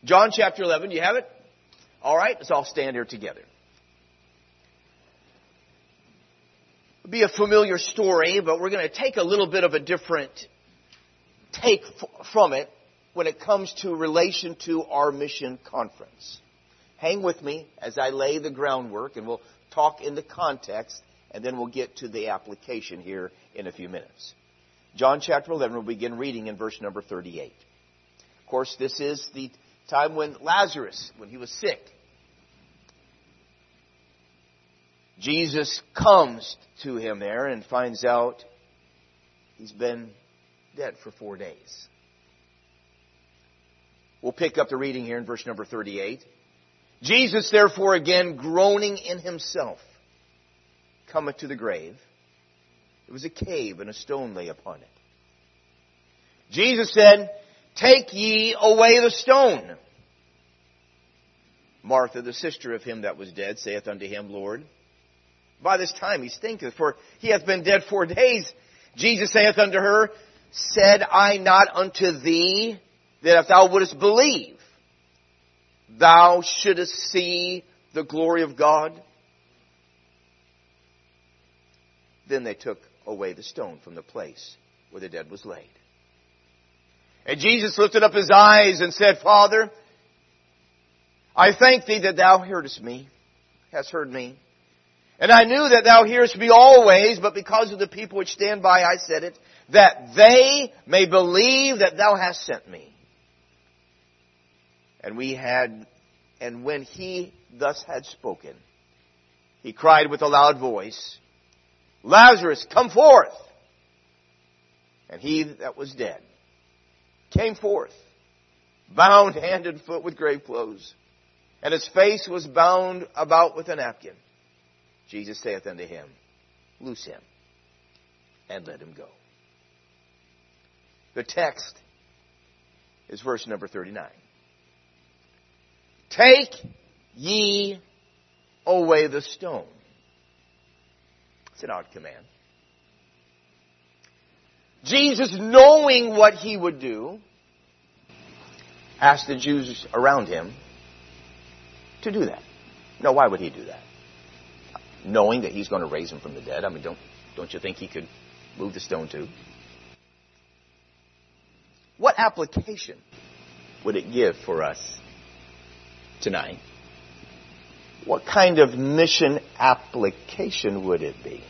John chapter 11, do you have it? All right, let's all stand here together. It'll be a familiar story, but we're going to take a little bit of a different take from it when it comes to relation to our mission conference. Hang with me as I lay the groundwork, and we'll talk in the context, and then we'll get to the application here in a few minutes. John chapter 11, we'll begin reading in verse number 38. Of course, this is the time when Lazarus, when he was sick, Jesus comes to him there and finds out he's been dead for 4 days. We'll pick up the reading here in verse number 38. Jesus, therefore, again groaning in himself, cometh to the grave. It was a cave, and a stone lay upon it. Jesus said, Take ye away the stone. Martha, the sister of him that was dead, saith unto him, Lord, by this time he stinketh, for he hath been dead 4 days. Jesus saith unto her, Said I not unto thee, that if thou wouldest believe, thou shouldest see the glory of God? Then they took away the stone from the place where the dead was laid. And Jesus lifted up his eyes and said, Father, I thank thee that thou heardest me, hast heard me. And I knew that thou hearest me always, but because of the people which stand by, I said it, that they may believe that thou hast sent me. And when he thus had spoken, he cried with a loud voice, Lazarus, come forth! And he that was dead came forth, bound hand and foot with grave clothes, and his face was bound about with a napkin. Jesus saith unto him, Loose him, and let him go. The text is verse number 39. Take ye away the stone. It's an odd command. Jesus, knowing what he would do, asked the Jews around him to do that. Now, why would he do that? Knowing that he's going to raise him from the dead. I mean, don't you think he could move the stone too? What application would it give for us tonight? What kind of mission application would it be?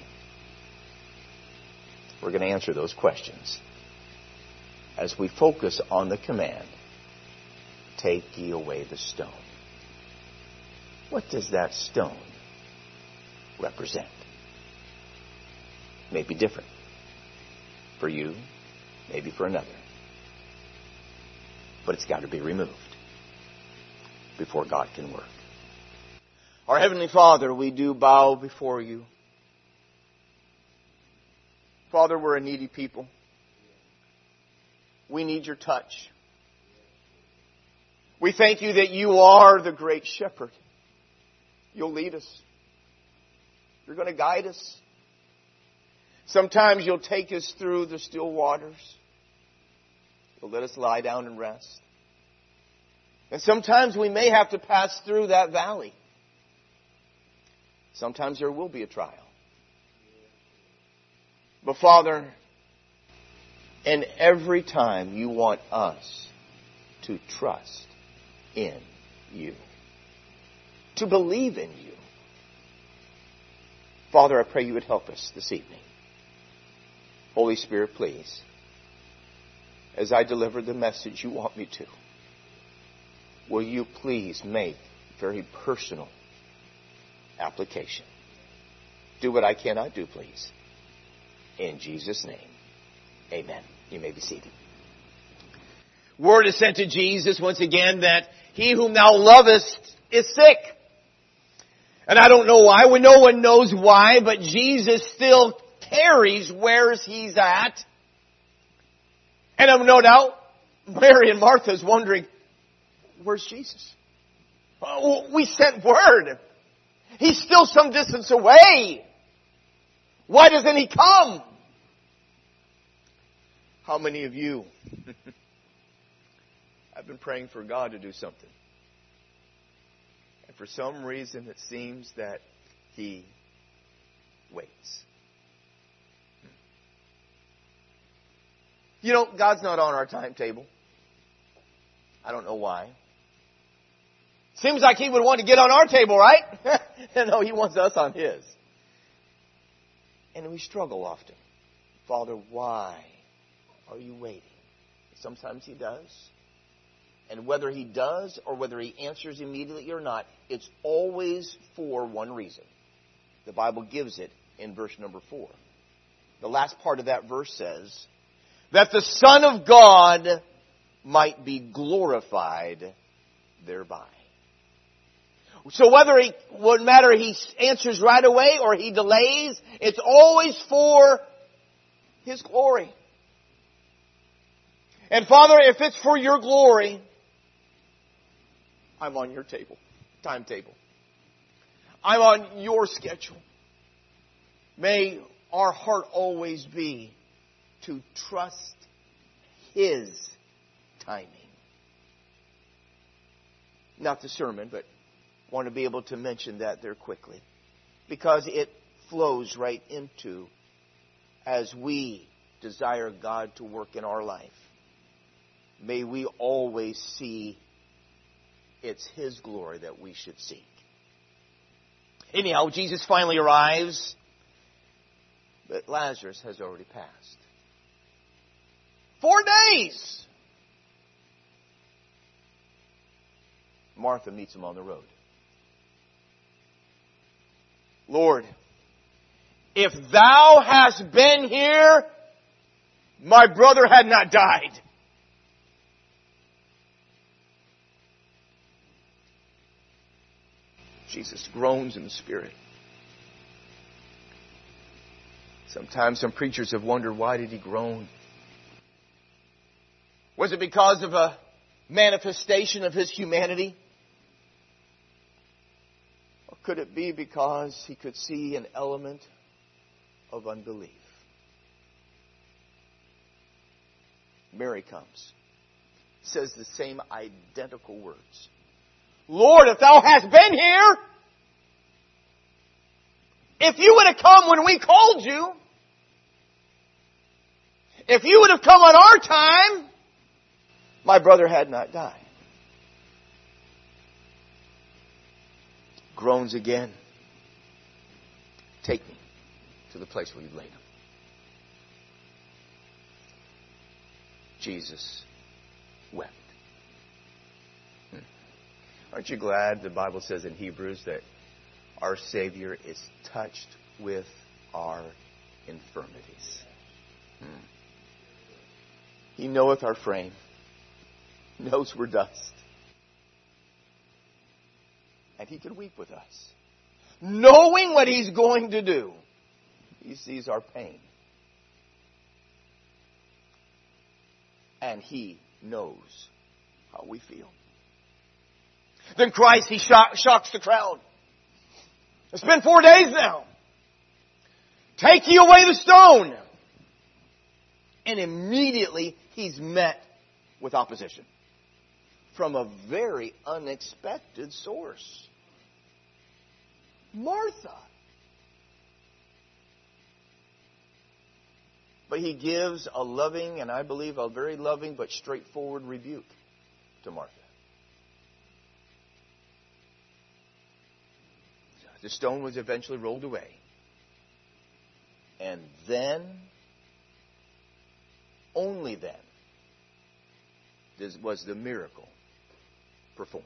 We're going to answer those questions as we focus on the command, Take ye away the stone. What does that stone represent? It may be different for you, maybe for another. But it's got to be removed before God can work. Our Heavenly Father, we do bow before you. Father, we're a needy people. We need your touch. We thank you that you are the great shepherd. You'll lead us. You're going to guide us. Sometimes you'll take us through the still waters. You'll let us lie down and rest. And sometimes we may have to pass through that valley. Sometimes there will be a trial. But Father, and every time you want us to trust in you, to believe in you. Father, I pray you would help us this evening. Holy Spirit, please, as I deliver the message you want me to, will you please make very personal application? Do what I cannot do, please. In Jesus' name, amen. You may be seated. Word is sent to Jesus once again that he whom thou lovest is sick. And I don't know why. No one knows why, but Jesus still tarries where he's at. And I've no doubt Mary and Martha is wondering, where's Jesus? We sent word. He's still some distance away. Why doesn't he come? How many of you I've been praying for God to do something. And for some reason, it seems that He waits. You know, God's not on our timetable. I don't know why. Seems like He would want to get on our table, right? No, He wants us on His. And we struggle often. Father, why are you waiting? Sometimes He does. And whether He does or whether He answers immediately or not, it's always for one reason. The Bible gives it in verse number 4. The last part of that verse says, that the Son of God might be glorified thereby. So wouldn't matter He answers right away or He delays, it's always for His glory. And Father, if it's for your glory, I'm on your timetable. I'm on your schedule. May our heart always be to trust His timing. Not the sermon, but want to be able to mention that there quickly. Because it flows right into, as we desire God to work in our life, may we always see it's His glory that we should seek. Anyhow, Jesus finally arrives, but Lazarus has already passed. 4 days! Martha meets Him on the road. Lord, if Thou hast been here, my brother had not died. Jesus groans in the Spirit. Sometimes some preachers have wondered, why did He groan? Was it because of a manifestation of His humanity? Or could it be because He could see an element of unbelief? Mary comes, says the same identical words. Lord, if Thou hast been here, if You would have come when we called You, if You would have come on our time, my brother had not died. Groans again. Take me to the place where You laid Him. Jesus wept. Aren't you glad the Bible says in Hebrews that our Savior is touched with our infirmities? He knoweth our frame. Knows we're dust. And He can weep with us. Knowing what He's going to do. He sees our pain. And He knows how we feel. Then Christ, He shocks the crowd. It's been 4 days now. Take ye away the stone. And immediately He's met with opposition. From a very unexpected source. Martha. But He gives a loving, and I believe a very loving but straightforward rebuke to Martha. The stone was eventually rolled away. And then, only then, was the miracle performed.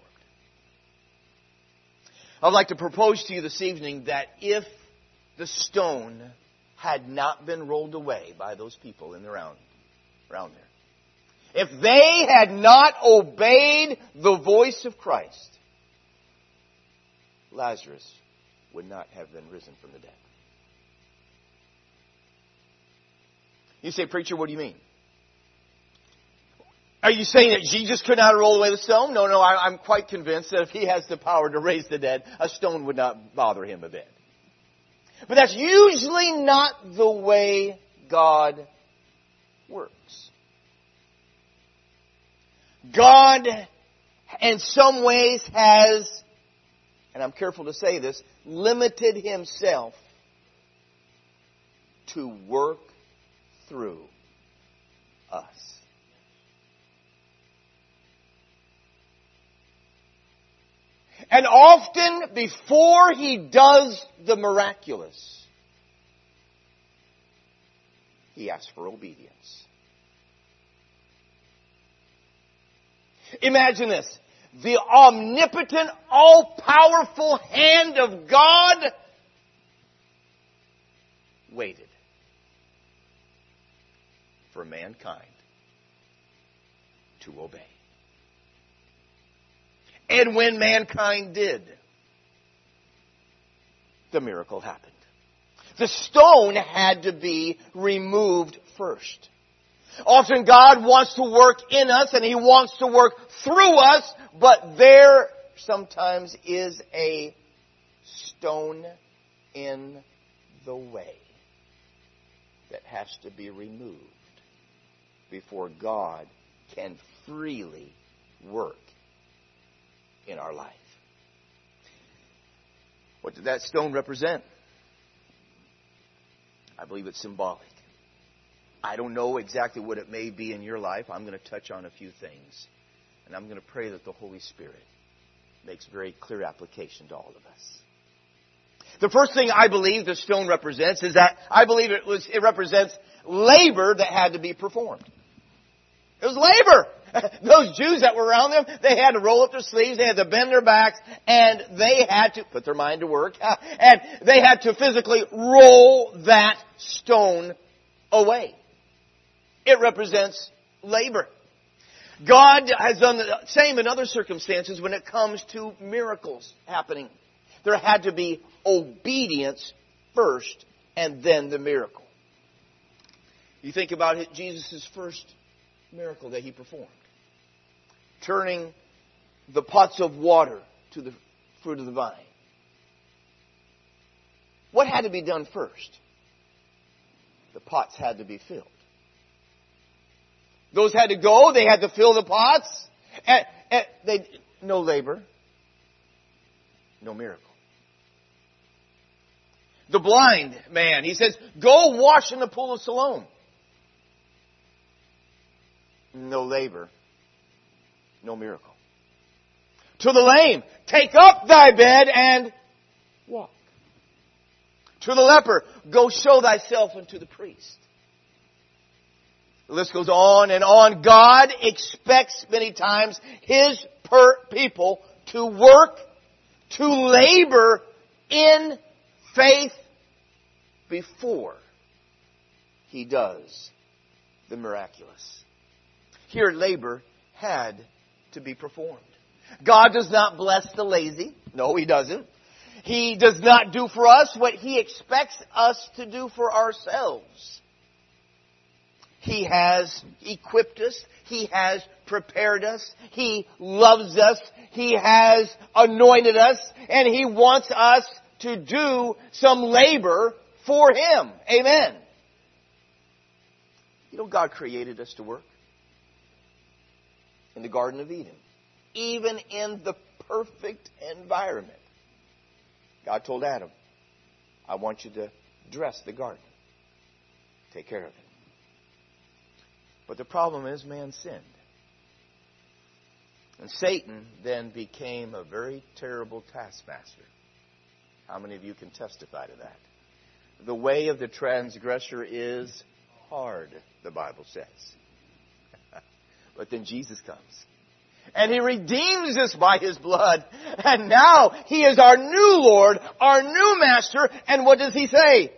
I'd like to propose to you this evening that if the stone had not been rolled away by those people in the around there, if they had not obeyed the voice of Christ, Lazarus would not have been risen from the dead. You say, preacher, what do you mean? Are you saying that Jesus could not roll away the stone? No, I'm quite convinced that if He has the power to raise the dead, a stone would not bother Him a bit. But that's usually not the way God works. God in some ways has, and I'm careful to say this, limited Himself to work through us. And often before He does the miraculous, He asks for obedience. Imagine this. The omnipotent, all-powerful hand of God waited for mankind to obey. And when mankind did, the miracle happened. The stone had to be removed first. Often God wants to work in us and He wants to work through us, but there sometimes is a stone in the way that has to be removed before God can freely work in our life. What did that stone represent? I believe it's symbolic. I don't know exactly what it may be in your life. I'm going to touch on a few things. And I'm going to pray that the Holy Spirit makes very clear application to all of us. The first thing I believe the stone represents is that I believe it represents labor that had to be performed. It was labor. Those Jews that were around them, they had to roll up their sleeves, they had to bend their backs, and they had to put their mind to work, and they had to physically roll that stone away. It represents labor. God has done the same in other circumstances when it comes to miracles happening. There had to be obedience first and then the miracle. You think about it, Jesus' first miracle that He performed. Turning the pots of water to the fruit of the vine. What had to be done first? The pots had to be filled. Those had to go. They had to fill the pots. No labor. No miracle. The blind man, he says, go wash in the pool of Siloam. No labor. No miracle. To the lame, take up thy bed and walk. To the leper, go show thyself unto the priest. The list goes on and on. God expects many times His people to work, to labor in faith before He does the miraculous. Here, labor had to be performed. God does not bless the lazy. No, He doesn't. He does not do for us what He expects us to do for ourselves. He has equipped us. He has prepared us. He loves us. He has anointed us. And He wants us to do some labor for Him. Amen. You know, God created us to work. In the Garden of Eden. Even in the perfect environment. God told Adam, I want you to dress the garden. Take care of it. But the problem is man sinned. And Satan then became a very terrible taskmaster. How many of you can testify to that? The way of the transgressor is hard, the Bible says. But then Jesus comes. And He redeems us by His blood. And now He is our new Lord, our new Master. And what does He say?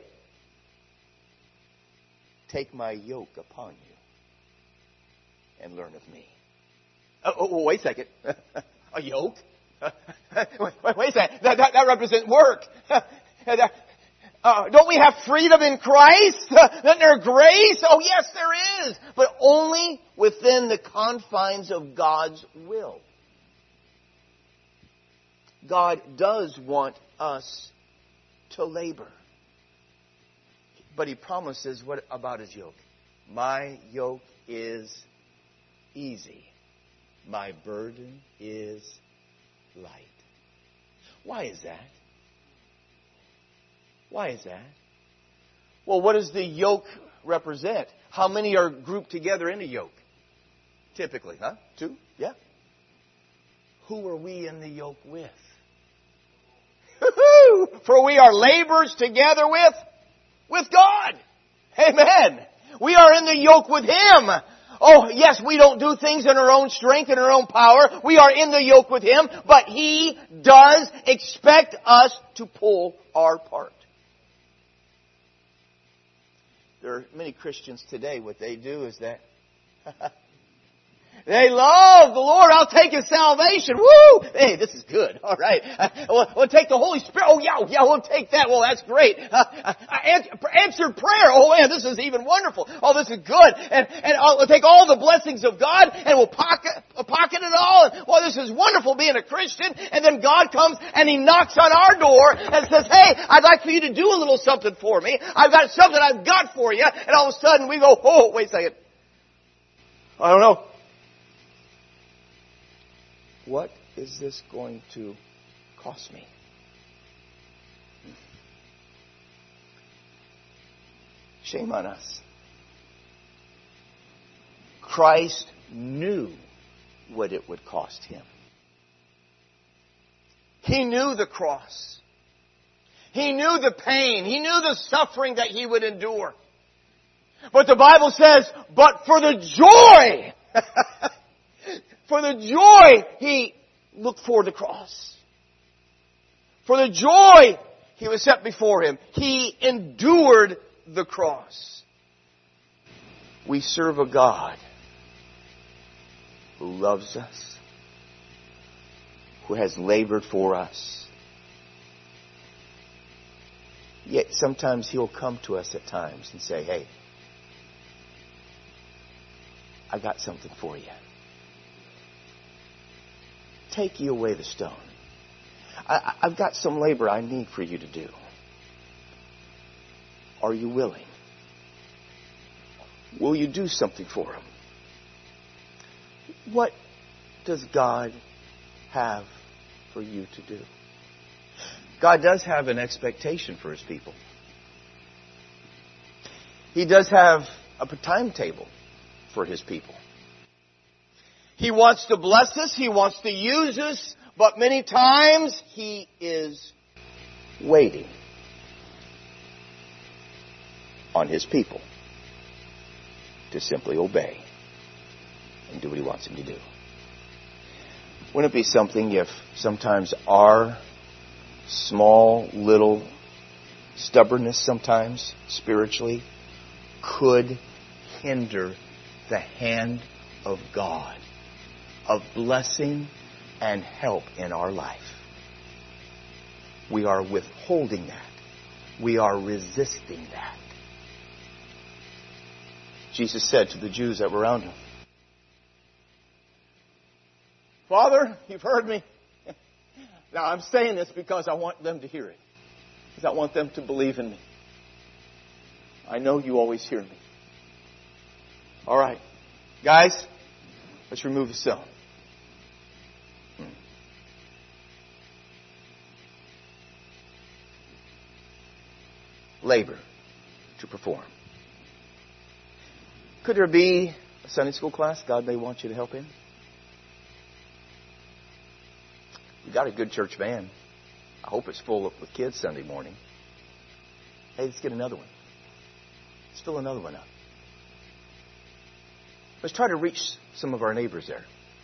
Take my yoke upon you and learn of me. Wait a second. A yoke? Wait a second. That represents work. Don't we have freedom in Christ? Isn't there grace? Oh, yes, there is. But only within the confines of God's will. God does want us to labor. But He promises, what about His yoke? My yoke is easy. My burden is light. Why is that? Why is that? Well, what does the yoke represent? How many are grouped together in a yoke? Typically, huh? 2? Yeah. Who are we in the yoke with? For we are laborers together with God. Amen. We are in the yoke with Him. Oh, yes, we don't do things in our own strength and our own power. We are in the yoke with Him, but He does expect us to pull our part. There are many Christians today, what they do is that they love the Lord. I'll take His salvation. Woo! Hey, this is good. All right. We'll take the Holy Spirit. Oh, yeah, we'll take that. Well, that's great. Answered prayer. Oh, man, this is even wonderful. Oh, this is good. And we'll take all the blessings of God and we'll pocket it all. And, well, this is wonderful being a Christian. And then God comes and He knocks on our door and says, hey, I'd like for you to do a little something for me. I've got something I've got for you. And all of a sudden we go, oh, wait a second. I don't know. What is this going to cost me? Shame on us. Christ knew what it would cost Him. He knew the cross. He knew the pain. He knew the suffering that He would endure. But the Bible says, but for the joy... For the joy, He looked for the cross. For the joy He was set before Him, He endured the cross. We serve a God who loves us, who has labored for us. Yet sometimes He'll come to us at times and say, hey, I got something for you. Take ye away the stone. I've got some labor I need for you to do. Are you willing? Will you do something for Him? What does God have for you to do? God does have an expectation for His people. He does have a timetable for His people. He wants to bless us. He wants to use us. But many times He is waiting on His people to simply obey and do what He wants them to do. Wouldn't it be something if sometimes our small little stubbornness sometimes spiritually could hinder the hand of God of blessing and help in our life? We are withholding that. We are resisting that. Jesus said to the Jews that were around Him, Father, you've heard me. Now I'm saying this because I want them to hear it. Because I want them to believe in me. I know you always hear me. All right. Guys, let's remove the stone. Labor to perform. Could there be a Sunday school class God may want you to help in? You got a good church van. I hope it's full with kids Sunday morning. Hey, let's get another one. Let's fill another one up. Let's try to reach some of our neighbors there.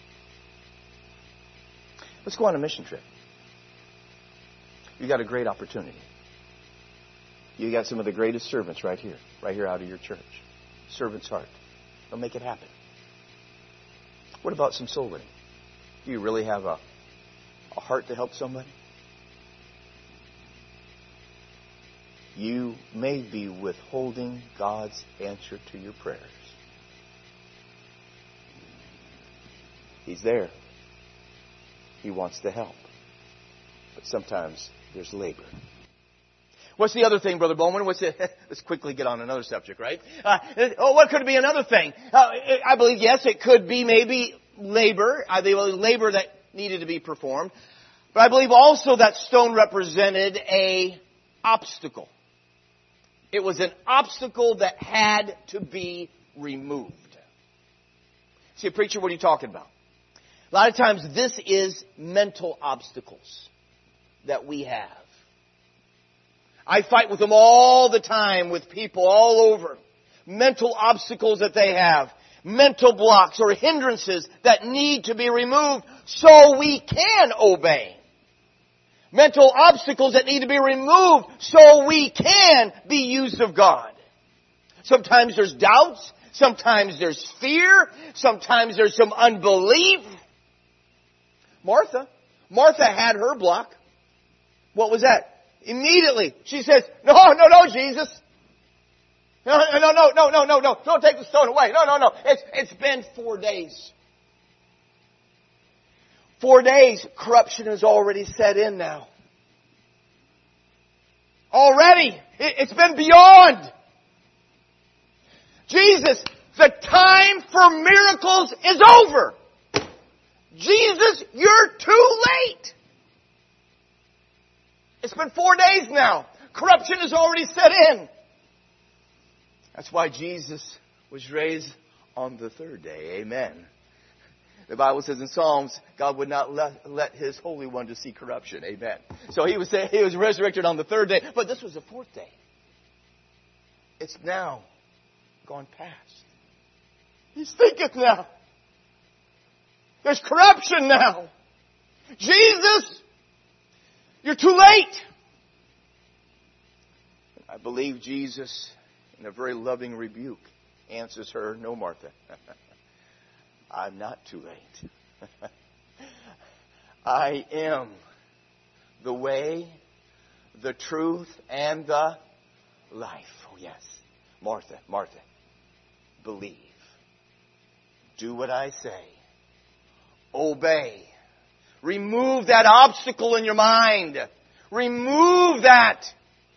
Let's go on a mission trip. You got a great opportunity. You got some of the greatest servants right here out of your church. Servant's heart. They'll make it happen. What about some soul winning? Do you really have a heart to help somebody? You may be withholding God's answer to your prayers. He's there. He wants to help. But sometimes there's labor. What's the other thing, Brother Bowman? Let's quickly get on another subject, right? What could be another thing? I believe, yes, it could be maybe labor. I believe labor that needed to be performed. But I believe also that stone represented an obstacle. It was an obstacle that had to be removed. See, preacher, what are you talking about? A lot of times this is mental obstacles that we have. I fight with them all the time with people all over. Mental obstacles that they have. Mental blocks or hindrances that need to be removed so we can obey. Mental obstacles that need to be removed so we can be used of God. Sometimes there's doubts. Sometimes there's fear. Sometimes there's some unbelief. Martha had her block. What was that? Immediately, she says, no, Jesus. No. Don't take the stone away. No. It's been 4 days. 4 days, corruption has already set in now. Already. It's been beyond. Jesus, the time for miracles is over. Jesus, you're too late. It's been 4 days now. Corruption has already set in. That's why Jesus was raised on the third day. Amen. The Bible says in Psalms, God would not let His Holy One to see corruption. Amen. So He was resurrected on the third day. But this was the fourth day. It's now gone past. He stinketh now. There's corruption now. Jesus, you're too late. I believe Jesus, in a very loving rebuke, answers her, no, Martha. I'm not too late. I am the way, the truth, and the life. Oh, yes. Martha, believe. Do what I say. Obey. Remove that obstacle in your mind. Remove that.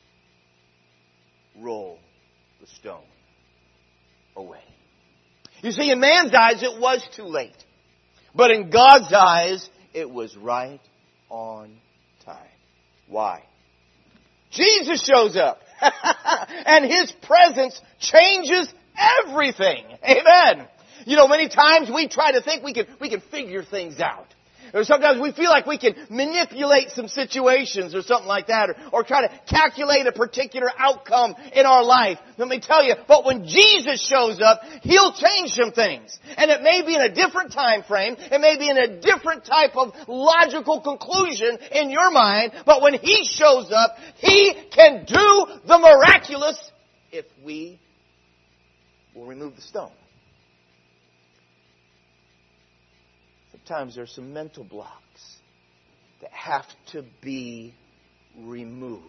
Roll the stone away. You see, in man's eyes, it was too late. But in God's eyes, it was right on time. Why? Jesus shows up. And His presence changes everything. Amen. You know, many times we try to think we can figure things out. Or sometimes we feel like we can manipulate some situations or something like that, or try to calculate a particular outcome in our life. Let me tell you, but when Jesus shows up, He'll change some things. And it may be in a different time frame, it may be in a different type of logical conclusion in your mind, but when He shows up, He can do the miraculous if we will remove the stone. Sometimes there's some mental blocks that have to be removed.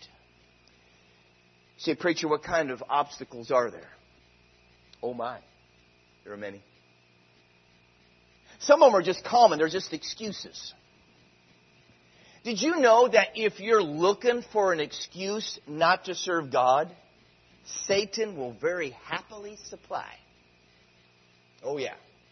Say, preacher, what kind of obstacles are there? Oh my, there are many. Some of them are just common. They're just excuses. Did you know that if you're looking for an excuse not to serve God, Satan will very happily supply? Oh yeah.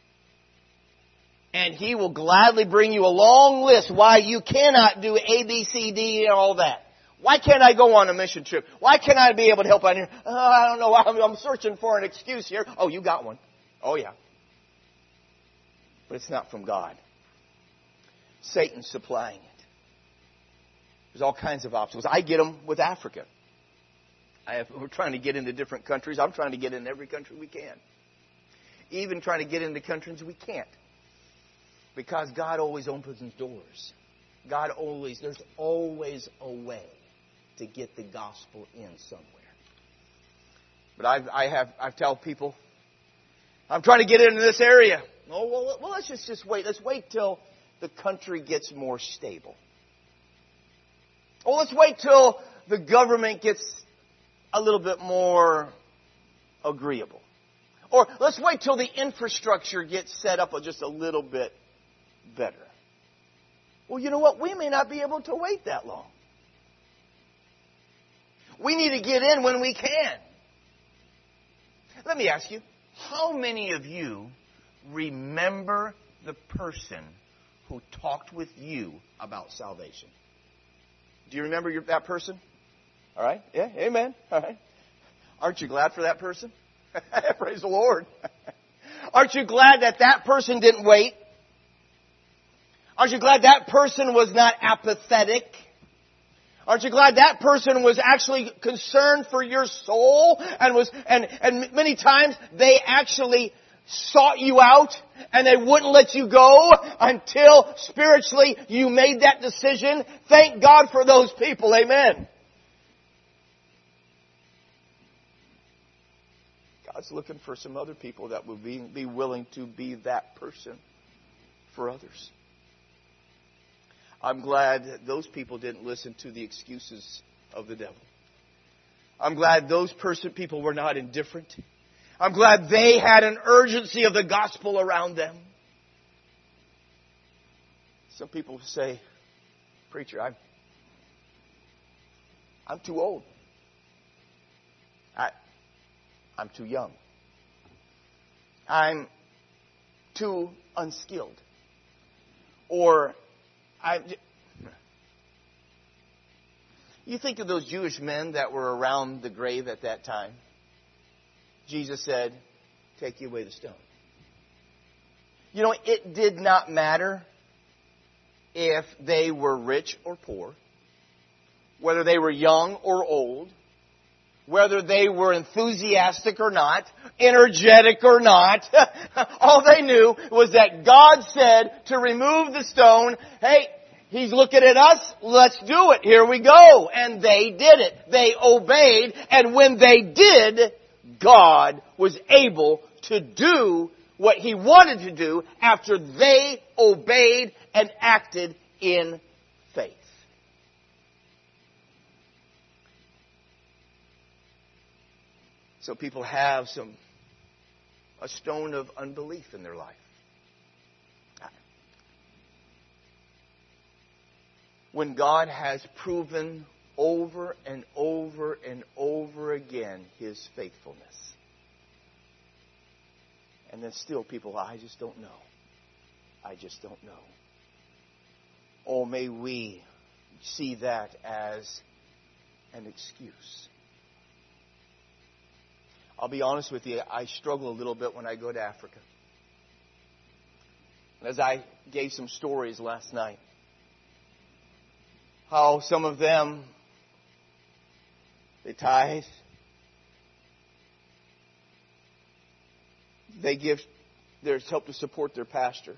And he will gladly bring you a long list why you cannot do A, B, C, D, and all that. Why can't I go on a mission trip? Why can't I be able to help out here? Oh, I don't know. I'm searching for an excuse here. Oh, you got one. Oh, yeah. But it's not from God. Satan's supplying it. There's all kinds of obstacles. I get them with Africa. We're trying to get into different countries. I'm trying to get in every country we can. Even trying to get into countries we can't. Because God always opens His doors. There's always a way to get the gospel in somewhere. But I've told people, I'm trying to get into this area. Oh, well, let's just wait. Let's wait till the country gets more stable. Oh, let's wait till the government gets a little bit more agreeable. Or let's wait till the infrastructure gets set up just a little bit better. Well, you know what? We may not be able to wait that long. We need to get in when we can. Let me ask you, how many of you remember the person who talked with you about salvation? Do you remember that person? All right? Yeah, amen. All right. Aren't you glad for that person? Praise the Lord. Aren't you glad that that person didn't wait? Aren't you glad that person was not apathetic? Aren't you glad that person was actually concerned for your soul and many times they actually sought you out and they wouldn't let you go until spiritually you made that decision? Thank God for those people. Amen. God's looking for some other people that will be willing to be that person for others. I'm glad that those people didn't listen to the excuses of the devil. I'm glad those people were not indifferent. I'm glad they had an urgency of the gospel around them. Some people say, "Preacher, I'm too old. I'm too young. I'm too unskilled." Or, you think of those Jewish men that were around the grave at that time. Jesus said, "Take away the stone." You know, it did not matter if they were rich or poor, whether they were young or old, whether they were enthusiastic or not, energetic or not. All they knew was that God said to remove the stone. Hey, He's looking at us. Let's do it. Here we go. And they did it. They obeyed. And when they did, God was able to do what He wanted to do after they obeyed and acted in faith. So people have a stone of unbelief in their life. When God has proven over and over and over again His faithfulness. And then still people, I just don't know. I just don't know. Oh, may we see that as an excuse. I'll be honest with you, I struggle a little bit when I go to Africa. As I gave some stories last night, how some of them, they tithe, they give their help to support their pastor,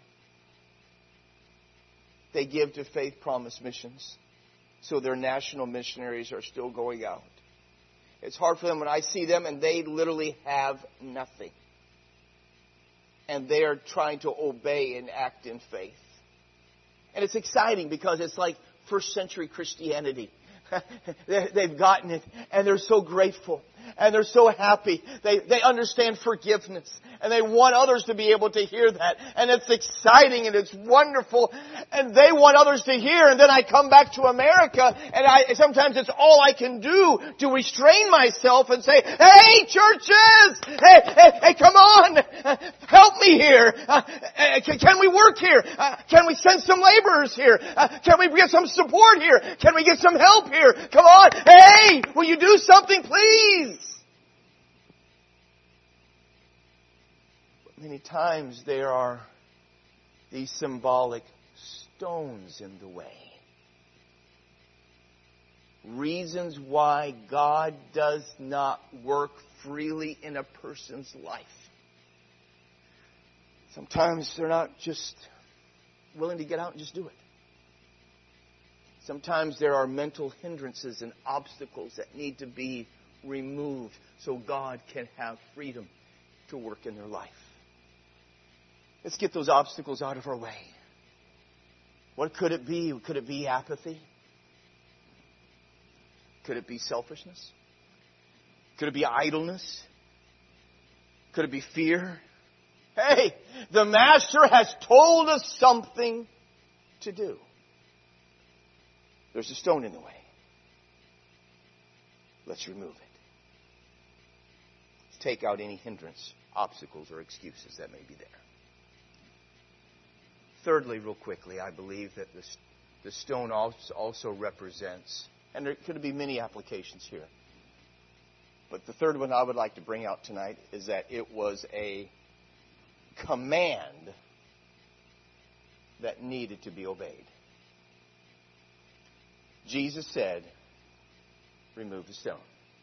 they give to Faith Promise Missions, so their national missionaries are still going out. It's hard for them when I see them and they literally have nothing. And they are trying to obey and act in faith. And it's exciting because it's like first century Christianity. They've gotten it and they're so grateful and they're so happy. They understand forgiveness and they want others to be able to hear that. And it's exciting and it's wonderful and they want others to hear. And then I come back to America and sometimes it's all I can do to restrain myself and say, "Hey, churches! Hey, come on! Help me here! Can we work here? Can we send some laborers here? Can we get some support here? Can we get some help here? Come on! Hey! Will you do something, please?" But many times there are these symbolic stones in the way. Reasons why God does not work freely in a person's life. Sometimes they're not just willing to get out and just do it. Sometimes there are mental hindrances and obstacles that need to be removed so God can have freedom to work in their life. Let's get those obstacles out of our way. What could it be? Could it be apathy? Could it be selfishness? Could it be idleness? Could it be fear? Hey, the Master has told us something to do. There's a stone in the way. Let's remove it. Let's take out any hindrance, obstacles, or excuses that may be there. Thirdly, real quickly, I believe that the stone also represents, and there could be many applications here, but the third one I would like to bring out tonight is that it was a command that needed to be obeyed. Jesus said, remove the stone.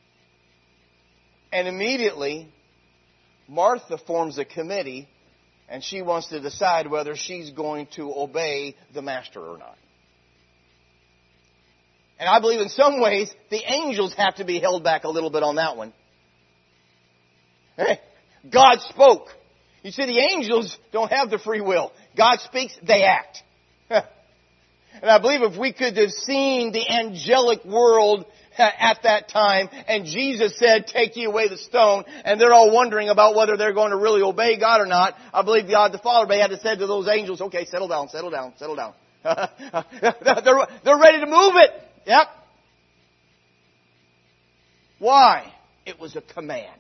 And immediately, Martha forms a committee, and she wants to decide whether she's going to obey the master or not. And I believe in some ways, the angels have to be held back a little bit on that one. God spoke. You see, the angels don't have the free will. God speaks, they act. And I believe if we could have seen the angelic world at that time, and Jesus said, take ye away the stone, and they're all wondering about whether they're going to really obey God or not, I believe God the Father may have to say to those angels, okay, settle down, settle down, settle down. They're ready to move it. Yep. Why? It was a command.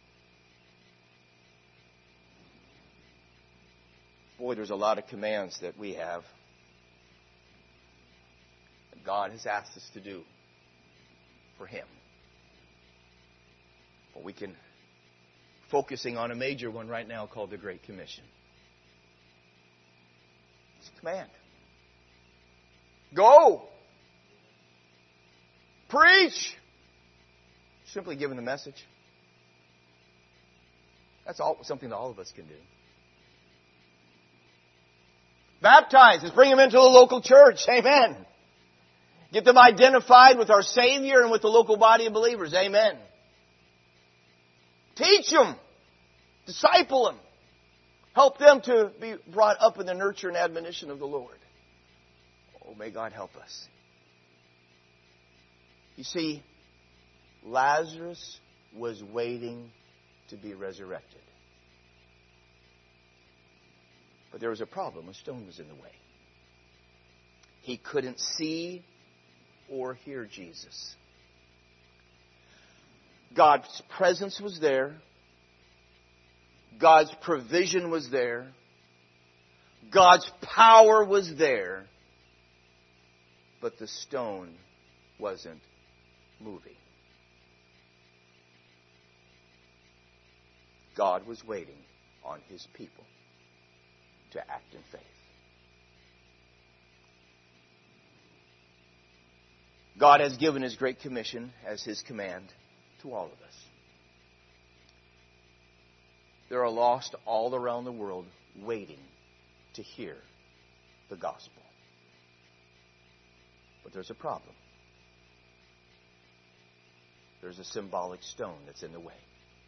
Boy, there's a lot of commands that we have that God has asked us to do for Him. But we can, focusing on a major one right now called the Great Commission. It's a command. Go! Preach! Simply giving the message. That's something that all of us can do. Baptize. Let's bring them into the local church. Amen. Get them identified with our Savior and with the local body of believers. Amen. Teach them. Disciple them. Help them to be brought up in the nurture and admonition of the Lord. Oh, may God help us. You see, Lazarus was waiting to be resurrected. But there was a problem. A stone was in the way. He couldn't see or hear Jesus. God's presence was there. God's provision was there. God's power was there. But the stone wasn't moving. God was waiting on His people to act in faith. God has given His Great Commission as His command to all of us. There are lost all around the world waiting to hear the gospel. But there's a problem. There's a symbolic stone that's in the way.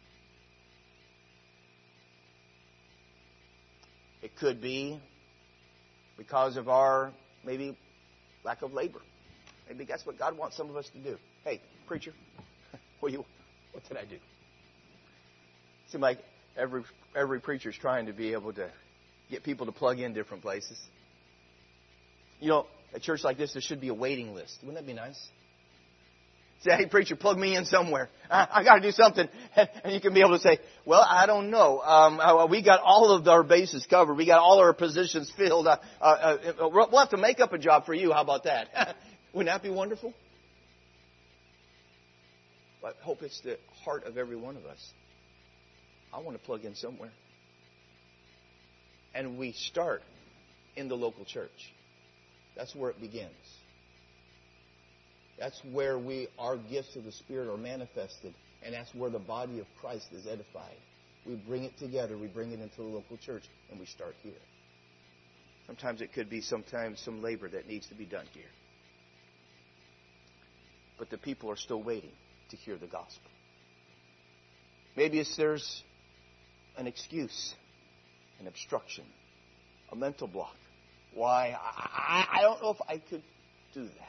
It could be because of our, maybe, lack of labor. Maybe that's what God wants some of us to do. Hey, preacher, what did I do? Seems like every preacher's trying to be able to get people to plug in different places. You know, a church like this, there should be a waiting list. Wouldn't that be nice? Say, hey, preacher, plug me in somewhere. I got to do something. And you can be able to say, well, I don't know. We got all of our bases covered. We got all our positions filled. We'll have to make up a job for you. How about that? Wouldn't that be wonderful? I hope it's the heart of every one of us. I want to plug in somewhere. And we start in the local church. That's where it begins. That's where our gifts of the Spirit are manifested. And that's where the body of Christ is edified. We bring it together. We bring it into the local church. And we start here. Sometimes it could be some labor that needs to be done here. But the people are still waiting to hear the gospel. Maybe there's an excuse, an obstruction, a mental block. Why? I don't know if I could do that.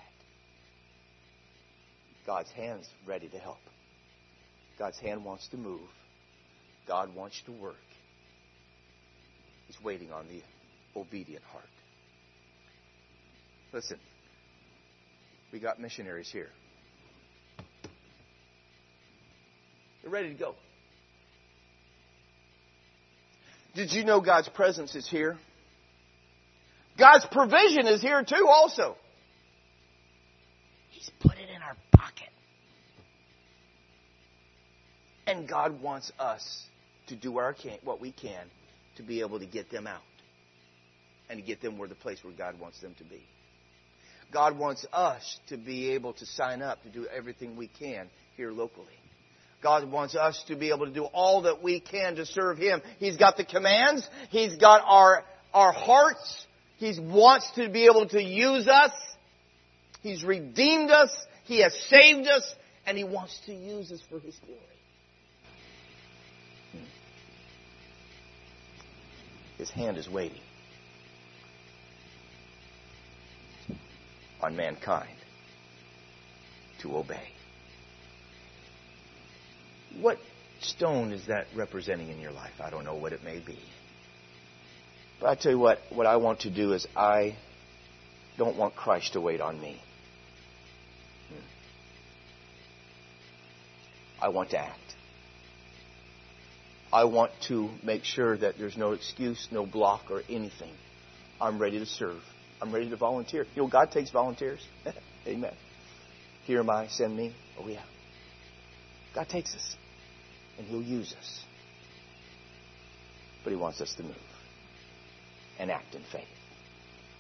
God's hand's ready to help. God's hand wants to move. God wants to work. He's waiting on the obedient heart. Listen, we got missionaries here. They're ready to go. Did you know God's presence is here? God's provision is here too also. He's put it in our pocket. And God wants us to do what we can to be able to get them out. And to get them the place where God wants them to be. God wants us to be able to sign up to do everything we can here locally. God wants us to be able to do all that we can to serve Him. He's got the commands. He's got our hearts. He wants to be able to use us. He's redeemed us. He has saved us. And He wants to use us for His glory. His hand is waiting on mankind to obey. What stone is that representing in your life? I don't know what it may be. But I tell you what I want to do is I don't want Christ to wait on me. I want to act. I want to make sure that there's no excuse, no block, or anything. I'm ready to serve. I'm ready to volunteer. You know, God takes volunteers. Amen. Here am I, send me. Oh, yeah. God takes us. And He'll use us. But He wants us to move and act in faith.